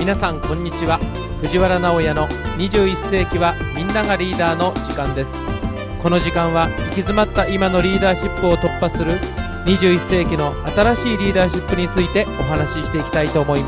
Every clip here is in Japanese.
皆さんこんにちは。藤原直哉の21世紀はみんながリーダーの時間です。この時間は行き詰まった今のリーダーシップを突破する21世紀の新しいリーダーシップについてお話ししていきたいと思います。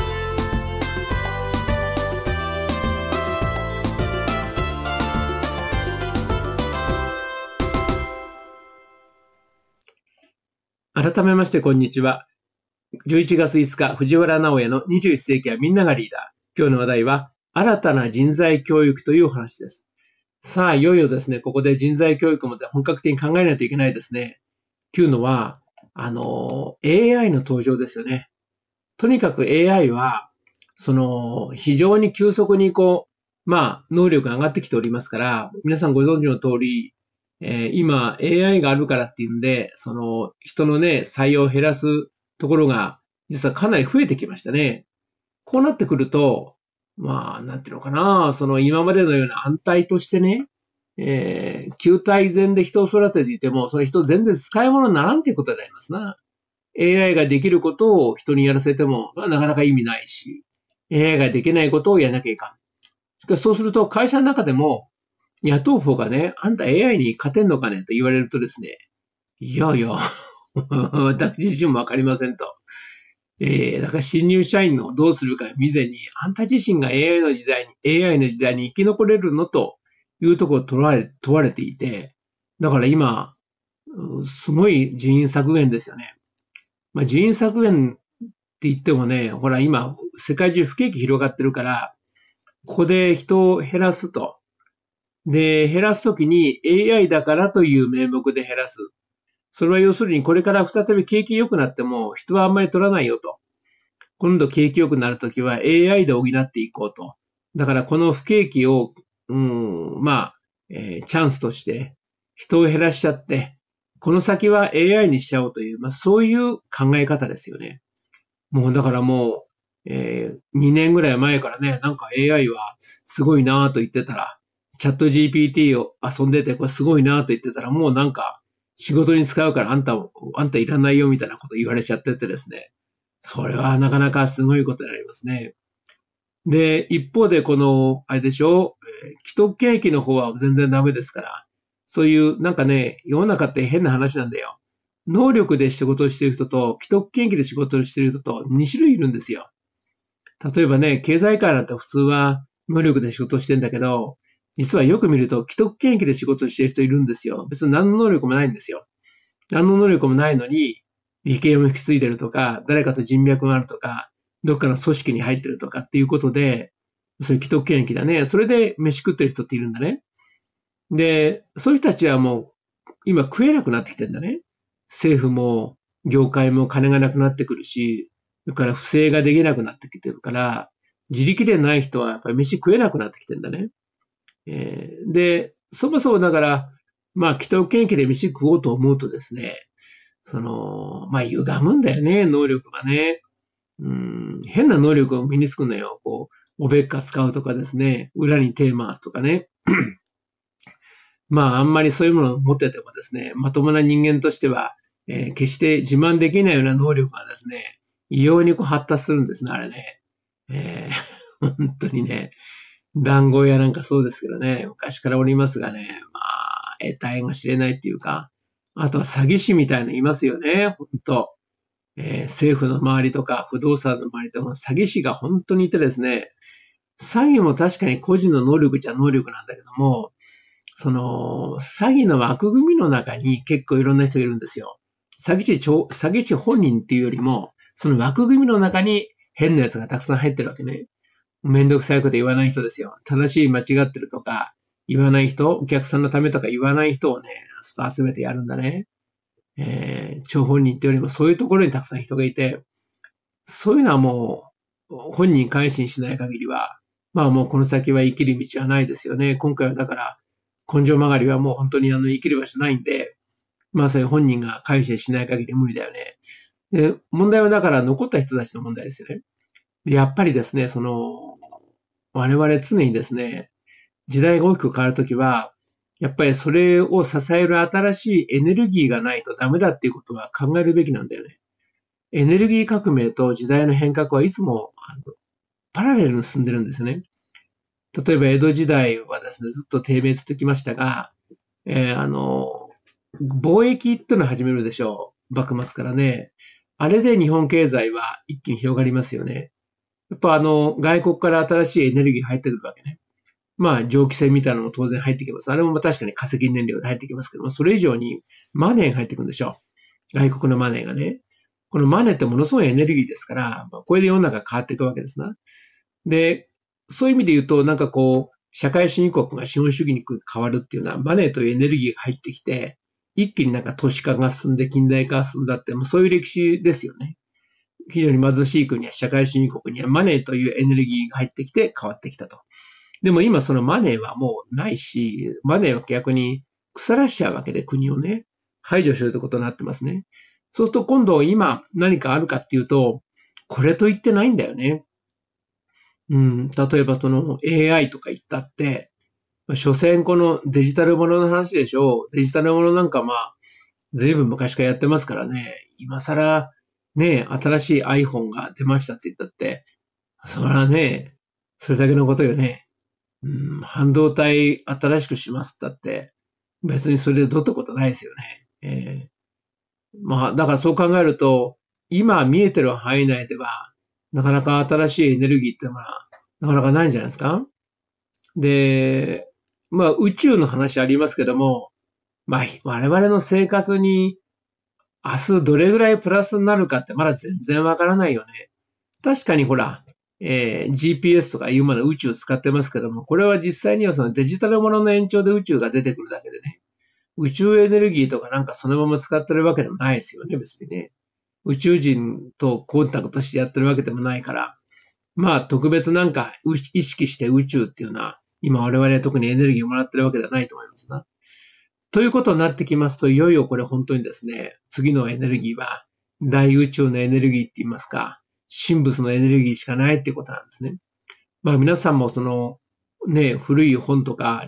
改めましてこんにちは。11月5日、藤原直哉の21世紀はみんながリーダー。今日の話題は、新たな人材教育というお話です。さあ、いよいよですね、ここで人材教育まで本格的に考えないといけないですね。というのは、AI の登場ですよね。とにかく AI は、非常に急速に能力が上がってきておりますから、皆さんご存知の通り、今 AI があるからっていうんで、人のね、採用を減らすところが、実はかなり増えてきましたね。こうなってくると、なんていうのかな、今までのような安泰としてね、旧態前で人を育てていても、その人全然使い物にならんということになりますな。AI ができることを人にやらせても、なかなか意味ないし、AI ができないことをやらなきゃいかん。しかしそうすると会社の中でも、雇う方がね、あんた AI に勝てんのかねと言われるとですね、いやいや、私自身もわかりませんと。だから新入社員のどうするか見ずに、あんた自身が AI の時代に生き残れるのというところを問われていて、だから今、すごい人員削減ですよね。人員削減って言ってもね、ほら今、世界中不景気広がってるから、ここで人を減らすと。で、減らすときに AI だからという名目で減らす。それは要するにこれから再び景気良くなっても人はあんまり取らないよと。今度景気良くなるときは AI で補っていこうと。だからこの不景気を、チャンスとして人を減らしちゃって、この先は AI にしちゃおうという、そういう考え方ですよね。だから2年ぐらい前からね、なんか AI はすごいなぁと言ってたら、チャット GPT を遊んでてこれすごいなぁと言ってたら、もうなんか仕事に使うからあんたいらないよみたいなこと言われちゃっててですね。それはなかなかすごいことになりますね。で、一方であれでしょ、既得権益の方は全然ダメですから、そういうなんかね、世の中って変な話なんだよ。能力で仕事をしている人と、既得権益で仕事をしている人と2種類いるんですよ。例えばね、経済界なんて普通は能力で仕事をしてるんだけど、実はよく見ると既得権益で仕事をしている人いるんですよ。別に何の能力もないんですよ。何の能力もないのに、理系を引き継いでるとか、誰かと人脈があるとか、どっかの組織に入ってるとかっていうことで、そういう既得権益だね。それで飯食ってる人っているんだね。で、そういう人たちはもう、今食えなくなってきてるんだね。政府も、業界も金がなくなってくるし、それから不正ができなくなってきてるから、自力でない人はやっぱり飯食えなくなってきてるんだね。で、そもそもだから、既得権益で飯食おうと思うとですね、歪むんだよね、能力がね。変な能力を身につくんだよ。おべっか使うとかですね、裏に手回すとかね。あんまりそういうものを持っててもですね、まともな人間としては、決して自慢できないような能力がですね、異様に発達するんですね、あれね。本当にね。談合屋なんかそうですけどね、昔からおりますがね、得体が知れないっていうか、あとは詐欺師みたいなのいますよね、本当政府の周りとか不動産の周りでも詐欺師が本当にいてですね、詐欺も確かに個人の能力じゃ能力なんだけども、詐欺の枠組みの中に結構いろんな人がいるんですよ。詐欺師本人っていうよりも、その枠組みの中に変なやつがたくさん入ってるわけね。めんどくさいこと言わない人ですよ。正しい間違ってるとか、言わない人、お客さんのためとか言わない人をね、そこ集めてやるんだね。張本人ってよりもそういうところにたくさん人がいて、そういうのはもう、本人改心しない限りは、もうこの先は生きる道はないですよね。今回はだから、根性曲がりはもう本当に生きる場所ないんで、そういう本人が改心しない限り無理だよね。で、問題はだから残った人たちの問題ですよね。やっぱりですね、我々常にですね、時代が大きく変わるときは、やっぱりそれを支える新しいエネルギーがないとダメだっていうことは考えるべきなんだよね。エネルギー革命と時代の変革はいつもパラレルに進んでるんですよね。例えば江戸時代はですね、ずっと低迷続きましたが、貿易っていうのを始めるでしょう。幕末からね。あれで日本経済は一気に広がりますよね。やっぱ外国から新しいエネルギーが入ってくるわけね。まあ、蒸気船みたいなのも当然入ってきます。あれも確かに化石燃料で入ってきますけども、それ以上にマネーが入ってくるんでしょう。外国のマネーがね。このマネーってものすごいエネルギーですから、これで世の中が変わっていくわけですな。で、そういう意味で言うと、なんかこう、社会主義国が資本主義に変わるっていうのは、マネーというエネルギーが入ってきて、一気になんか都市化が進んで近代化が進んだって、もうそういう歴史ですよね。非常に貧しい国や社会主義国にはマネーというエネルギーが入ってきて変わってきたと。でも今そのマネーはもうないし、マネーは逆に腐らしちゃうわけで国をね、排除するということになってますね。そうすると今度今何かあるかっていうと、これと言ってないんだよね。例えばその AI とか言ったって、所詮このデジタルものの話でしょう。デジタルものなんか随分昔からやってますからね。今更ね、新しい iPhone が出ましたって言ったって、それはね、それだけのことよね。半導体新しくしますったって、別にそれでどうってことないですよね。だからそう考えると、今見えてる範囲内では、なかなか新しいエネルギーってのは、なかなかないんじゃないですか。で、宇宙の話ありますけども、我々の生活に明日どれぐらいプラスになるかってまだ全然わからないよね。確かにほら、GPS とかいうもの宇宙使ってますけども、これは実際にはそのデジタルものの延長で宇宙が出てくるだけでね。宇宙エネルギーとかなんかそのまま使ってるわけでもないですよね、別にね。宇宙人とコンタクトしてやってるわけでもないから。特別なんか意識して宇宙っていうのは、今我々特にエネルギーをもらってるわけではないと思いますな。ということになってきますと、いよいよこれ本当にですね、次のエネルギーは大宇宙のエネルギーって言いますか、神仏のエネルギーしかないっていうことなんですね。皆さんもそのね、古い本とか、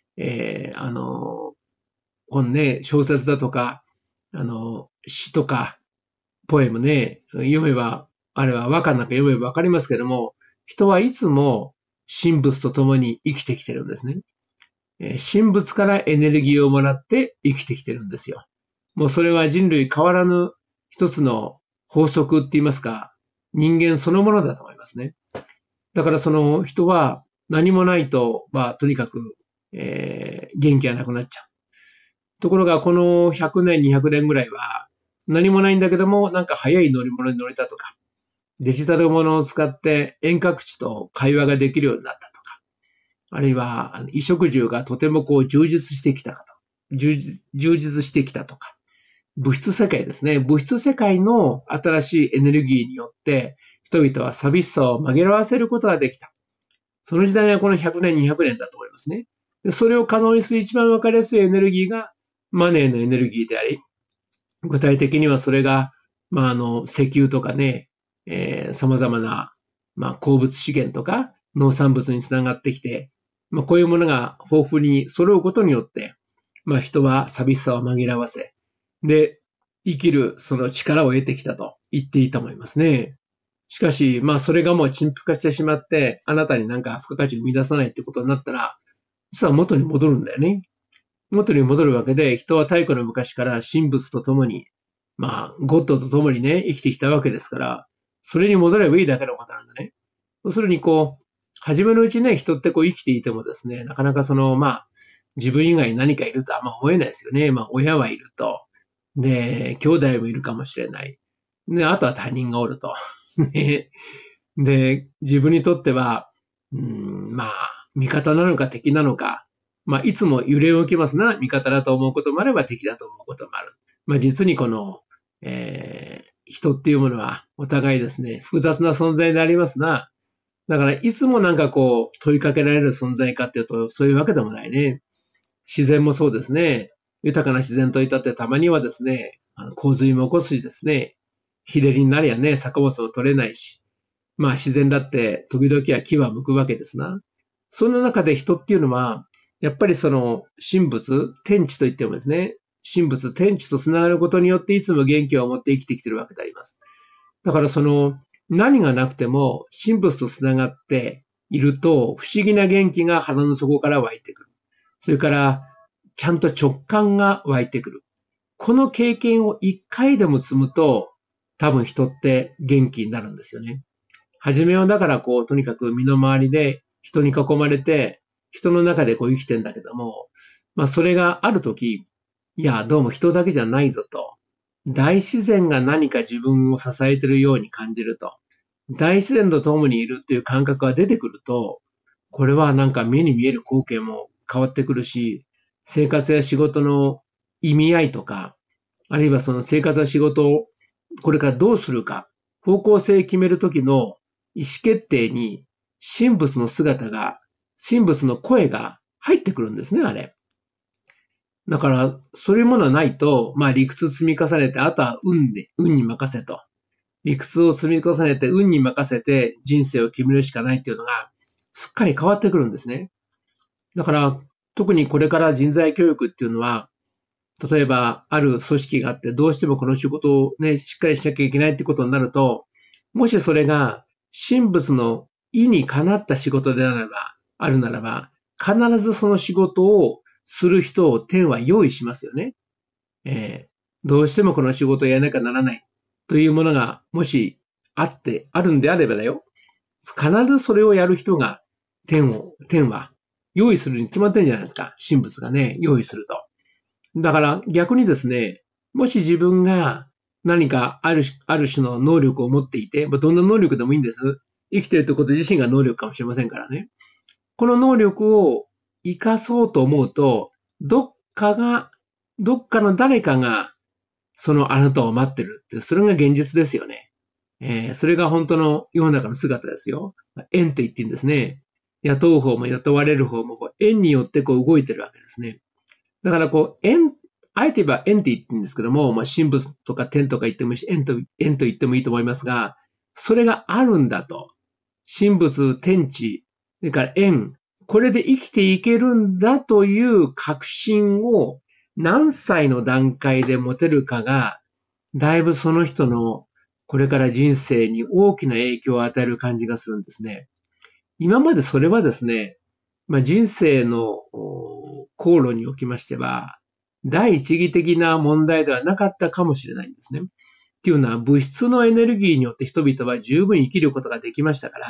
本ね、小説だとか、詩とか、ポエムね、読めば、あれは和歌なんか読めばわかりますけども、人はいつも神仏と共に生きてきてるんですね。神仏からエネルギーをもらって生きてきてるんですよ。もうそれは人類変わらぬ一つの法則って言いますか、人間そのものだと思いますね。だからその人は何もないと、とにかく、元気がなくなっちゃう。ところがこの100年、200年ぐらいは何もないんだけども、なんか速い乗り物に乗れたとか、デジタルものを使って遠隔地と会話ができるようになったとか、あるいは衣食住がとても充実してきたかと。充実してきたとか。物質世界ですね。物質世界の新しいエネルギーによって、人々は寂しさを紛らわせることができた。その時代はこの100年、200年だと思いますね。それを可能にする一番わかりやすいエネルギーがマネーのエネルギーであり、具体的にはそれが、石油とかね、様々な、鉱物資源とか農産物につながってきて、こういうものが豊富に揃うことによって、人は寂しさを紛らわせ、で、生きるその力を得てきたと言っていいと思いますね。しかし、それがもう陳腐化してしまって、あなたになんか付加価値を生み出さないってことになったら、実は元に戻るんだよね。元に戻るわけで、人は太古の昔から神仏と共に、ゴッドと共にね、生きてきたわけですから、それに戻ればいいだけのことなんだね。要するに初めのうちね、人って生きていてもですね、なかなか自分以外に何かいるとあんま思えないですよね。親はいると。で、兄弟もいるかもしれない。で、あとは他人がおると。で、自分にとっては、味方なのか敵なのか、いつも揺れ動きますな。味方だと思うこともあれば敵だと思うこともある。実にこの、人っていうものはお互いですね、複雑な存在でありますな。だから、いつもなんか問いかけられる存在かっていうと、そういうわけでもないね。自然もそうですね。豊かな自然といたってたまにはですね、洪水も起こすしですね、日照りになりゃね、作物も取れないし、自然だって時々は木は剥くわけですな。そんな中で人っていうのは、やっぱりその神仏、天地と言ってもですね、神仏、天地とつながることによっていつも元気を持って生きてきてるわけであります。だからその何がなくても神仏とつながっていると不思議な元気が腹の底から湧いてくる。それからちゃんと直感が湧いてくる。この経験を一回でも積むと多分人って元気になるんですよね。初めはだからとにかく身の回りで人に囲まれて人の中で生きてんだけども、それがあるとき、いや、どうも人だけじゃないぞと。大自然が何か自分を支えているように感じると。大自然と共にいるっていう感覚が出てくると、これはなんか目に見える光景も変わってくるし、生活や仕事の意味合いとか、あるいはその生活や仕事をこれからどうするか、方向性決めるときの意思決定に神仏の姿が、神仏の声が入ってくるんですね、あれ。だから、そういうものはないと、理屈積み重ねて、あとは運に任せと。理屈を積み重ねて、運に任せて人生を決めるしかないっていうのが、すっかり変わってくるんですね。だから、特にこれから人材教育っていうのは、例えば、ある組織があって、どうしてもこの仕事をね、しっかりしなきゃいけないってことになると、もしそれが、神仏の意にかなった仕事であるならば、必ずその仕事をする人を天は用意しますよね。どうしてもこの仕事をやらなきゃならないというものがもしあるんであればだよ。必ずそれをやる人が天は用意するに決まってるんじゃないですか。神仏がね、用意すると。だから逆にですね、もし自分が何かある種の能力を持っていて、どんな能力でもいいんです。生きているということ自身が能力かもしれませんからね。この能力を生かそうと思うと、どっかの誰かが、そのあなたを待ってるって、それが現実ですよね。それが本当の世の中の姿ですよ。縁と言っていいんですね。雇う方も雇われる方も縁によって動いてるわけですね。だからあえて言えば縁って言ってるんですけども、神仏とか天とか言ってもいいし、縁と言ってもいいと思いますが、それがあるんだと。神仏、天地、それから縁、これで生きていけるんだという確信を何歳の段階で持てるかが、だいぶその人のこれから人生に大きな影響を与える感じがするんですね。今までそれはですね、人生の航路におきましては、第一義的な問題ではなかったかもしれないんですね。っていうのは物質のエネルギーによって人々は十分生きることができましたから、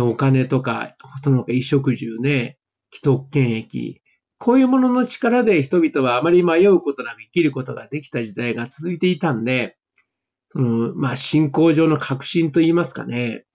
お金とか、その他衣食住ね、既得権益、こういうものの力で人々はあまり迷うことなく生きることができた時代が続いていたんで、信仰上の確信と言いますかね、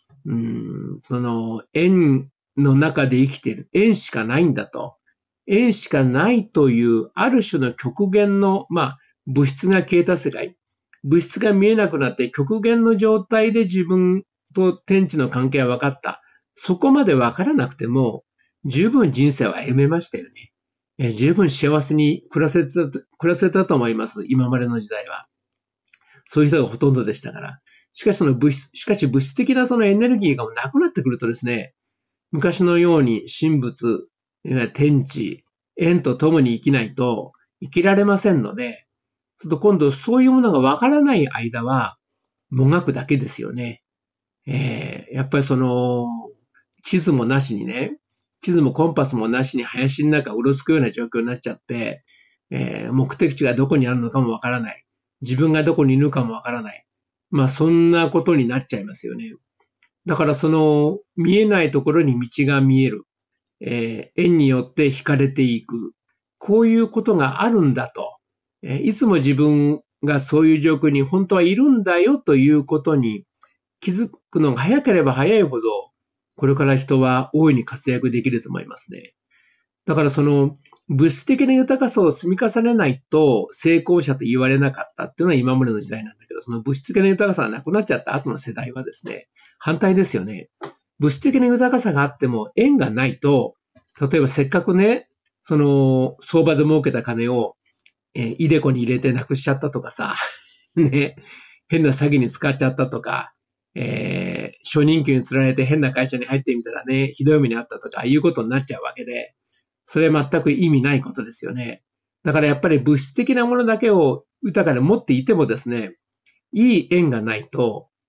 縁の中で生きている。縁しかないんだと。縁しかないという、ある種の極限の、物質が消えた世界。物質が見えなくなって極限の状態で自分と天地の関係は分かった。そこまで分からなくても、十分人生は歩めましたよね。十分幸せに暮らせたと思います。今までの時代は。そういう人がほとんどでしたから。しかし物質的なそのエネルギーがなくなってくるとですね、昔のように神仏、天地、縁と共に生きないと生きられませんので、今度そういうものがわからない間は、もがくだけですよね。やっぱり地図もなしにね、地図もコンパスもなしに林の中をうろつくような状況になっちゃって、目的地がどこにあるのかもわからない。自分がどこにいるかもわからない。そんなことになっちゃいますよね。だから見えないところに道が見える。縁によって惹かれていく。こういうことがあるんだと。いつも自分がそういう状況に本当はいるんだよということに気づくのが早ければ早いほど、これから人は大いに活躍できると思いますね。だから物質的な豊かさを積み重ねないと成功者と言われなかったっていうのは今までの時代なんだけど、その物質的な豊かさがなくなっちゃった後の世代はですね、反対ですよね。物質的な豊かさがあっても縁がないと、例えばせっかくね、相場で儲けた金を、イデコに入れてなくしちゃったとかさ、ね、変な詐欺に使っちゃったとか、初任給に釣られて変な会社に入ってみたらね、ひどい目にあったとかいうことになっちゃうわけで、それは全く意味ないことですよね。だからやっぱり物質的なものだけを豊かで持っていてもですね、いい縁がないと、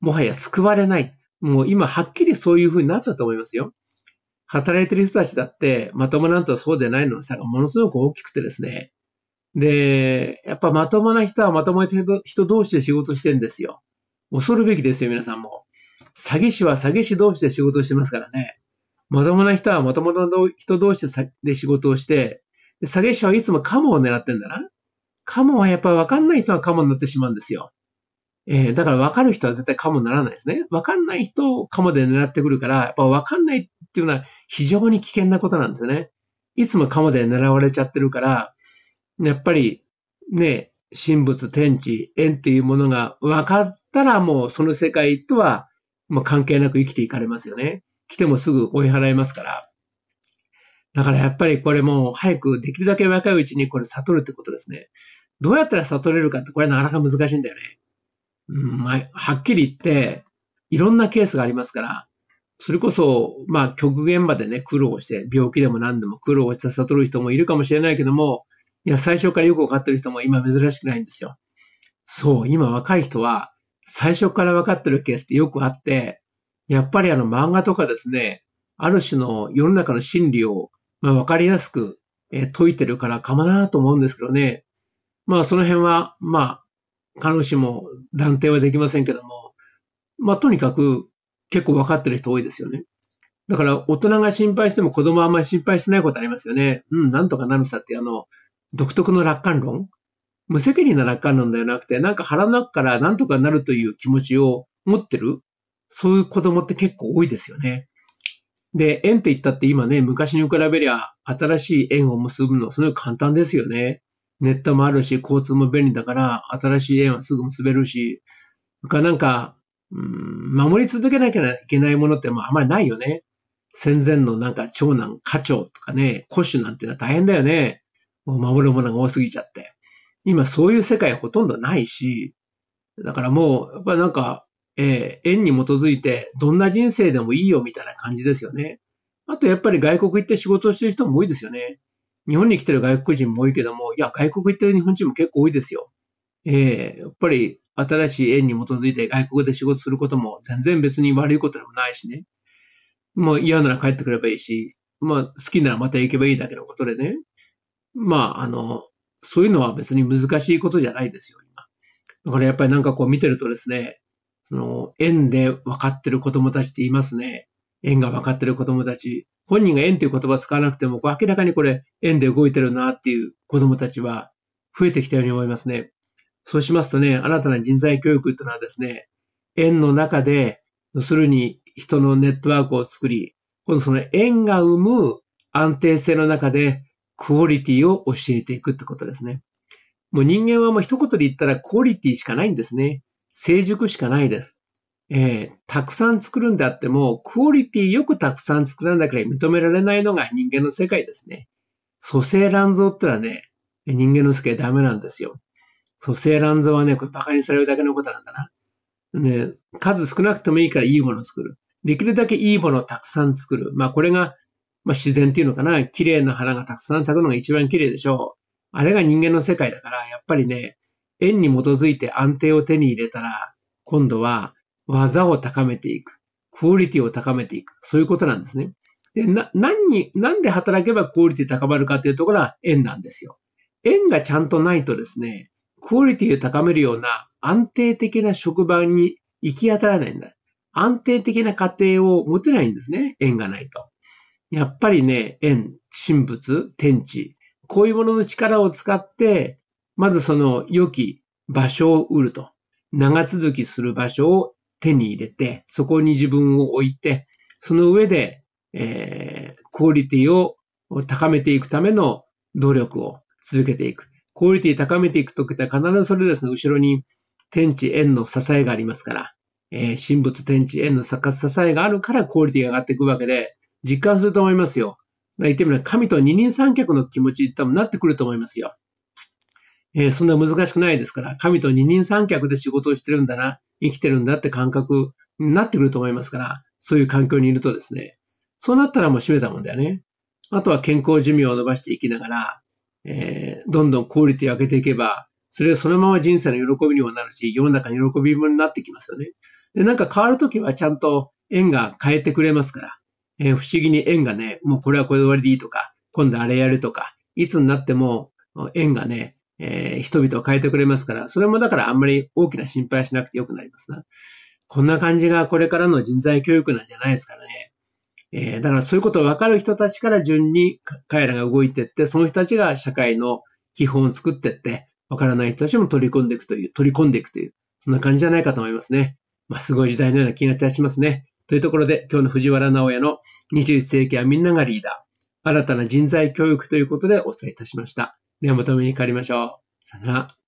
もはや救われない。もう今はっきりそういう風になったと思いますよ。働いてる人たちだってまともなんとそうでないの差がものすごく大きくてですね。で、やっぱまともな人はまともな人同士で仕事してるんですよ。恐るべきですよ、皆さんも。詐欺師は詐欺師同士で仕事をしてますからね。まともな人はまともな人同士で仕事をして、詐欺師はいつもカモを狙ってんだな。カモはやっぱり分かんない人はカモになってしまうんですよ。だから分かる人は絶対カモにならないですね。分かんない人をカモで狙ってくるから、やっぱ分かんないっていうのは非常に危険なことなんですよね。いつもカモで狙われちゃってるから、やっぱりね、神仏、天地、縁っていうものが分かったらもうその世界とはもう関係なく生きていかれますよね。来てもすぐ追い払いますから。だからやっぱりこれもう早くできるだけ若いうちにこれ悟るってことですね。どうやったら悟れるかってこれなかなか難しいんだよね。はっきり言って、いろんなケースがありますから、それこそ、極限までね、苦労して、病気でも何でも苦労して悟る人もいるかもしれないけども、いや、最初からよくわかってる人も今珍しくないんですよ。そう、今若い人は、最初からわかってるケースってよくあって、やっぱり漫画とかですね、ある種の世の中の真理を、わかりやすく、説いてるからかもなと思うんですけどね。その辺は、必ずしも断定はできませんけども、とにかく結構分かってる人多いですよね。だから大人が心配しても子供はあんまり心配してないことありますよね。なんとかなるさって独特の楽観論無責任な楽観論ではなくて、なんか腹の中からなんとかなるという気持ちを持ってる、そういう子供って結構多いですよね。で、縁って言ったって今ね、昔に比べりゃ新しい縁を結ぶのすごい簡単ですよね。ネットもあるし、交通も便利だから、新しい縁はすぐ結べるし、なんか、守り続けなきゃいけないものってあんまりないよね。戦前のなんか長男、家長とかね、古種なんてのは大変だよね。もう守るものが多すぎちゃって。今そういう世界ほとんどないし、だからもう、やっぱりなんか、縁に基づいてどんな人生でもいいよみたいな感じですよね。あとやっぱり外国行って仕事をしてる人も多いですよね。日本に来てる外国人も多いけども、いや、外国行ってる日本人も結構多いですよ。やっぱり新しい縁に基づいて外国で仕事することも全然別に悪いことでもないしね。もう嫌なら帰ってくればいいし、好きならまた行けばいいだけのことでね。そういうのは別に難しいことじゃないですよ、今。だからやっぱりなんかこう見てるとですね、縁で分かってる子供たちって言いますね。縁が分かってる子供たち。本人が縁という言葉を使わなくても、明らかにこれ縁で動いてるなっていう子供たちは増えてきたように思いますね。そうしますとね、新たな人材教育というのはですね、縁の中で、要するに人のネットワークを作り、今度その縁が生む安定性の中でクオリティを教えていくってことですね。もう人間はもう一言で言ったらクオリティしかないんですね。成熟しかないです。たくさん作るんであっても、クオリティよくたくさん作らなければ認められないのが人間の世界ですね。蘇生乱造ってのはね、人間の世界ダメなんですよ。蘇生乱造はね、これ馬鹿にされるだけのことなんだな。ね、数少なくてもいいからいいものを作る。できるだけいいものをたくさん作る。これが、自然っていうのかな。綺麗な花がたくさん咲くのが一番綺麗でしょう。あれが人間の世界だから、やっぱりね、縁に基づいて安定を手に入れたら、今度は技を高めていく。クオリティを高めていく。そういうことなんですね。で、なんで働けばクオリティ高まるかっていうところは縁なんですよ。縁がちゃんとないとですね、クオリティを高めるような安定的な職場に行き当たらないんだ。安定的な家庭を持てないんですね。縁がないと。やっぱりね、縁、神仏、天地、こういうものの力を使って、まずその良き場所を売ると。長続きする場所を手に入れて、そこに自分を置いて、その上で、クオリティを高めていくための努力を続けていく。クオリティ高めていくときって必ずそれですね、後ろに天地縁の支えがありますから、神仏天地縁の支えがあるからクオリティが上がっていくわけで、実感すると思いますよ。言ってみれば神と二人三脚の気持ち多分なってくると思いますよ。そんな難しくないですから、神と二人三脚で仕事をしてるんだな、生きてるんだって感覚になってくると思いますから、そういう環境にいるとですね、そうなったらもう閉めたもんだよね。あとは健康寿命を伸ばしていきながら、どんどんクオリティを上げていけば、 それがそのまま人生の喜びにもなるし、世の中の喜びになってきますよね。で、なんか変わるときはちゃんと縁が変えてくれますから、不思議に縁がね、もうこれはこれで終わりでいいとか、今度あれやるとか、いつになっても縁がね、人々を変えてくれますから、それもだからあんまり大きな心配しなくてよくなりますな。こんな感じがこれからの人材教育なんじゃないですからね。だからそういうことを分かる人たちから順に彼らが動いていって、その人たちが社会の基本を作っていって、分からない人たちも取り込んでいくという、そんな感じじゃないかと思いますね。すごい時代のような気がいたしますね。というところで、今日の藤原直也の21世紀はみんながリーダー、新たな人材教育ということでお伝えいたしました。ではまたお目にかかりましょう。さよなら。